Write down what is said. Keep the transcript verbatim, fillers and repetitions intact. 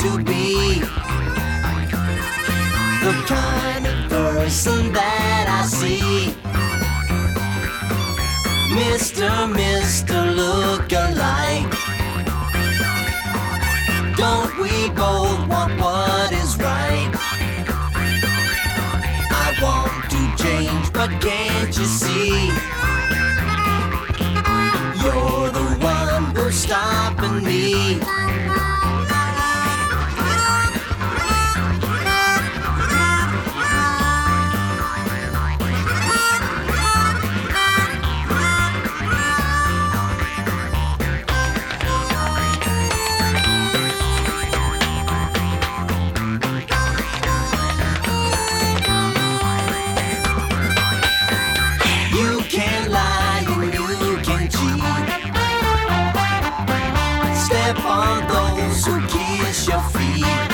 to be the kind of person that I see. Mister, Mister Look-alike, don't we both want what is right? I want to change, but can't you see? You're the one who's stopping me. You can lie and you can cheat. Step on those who kiss your feet.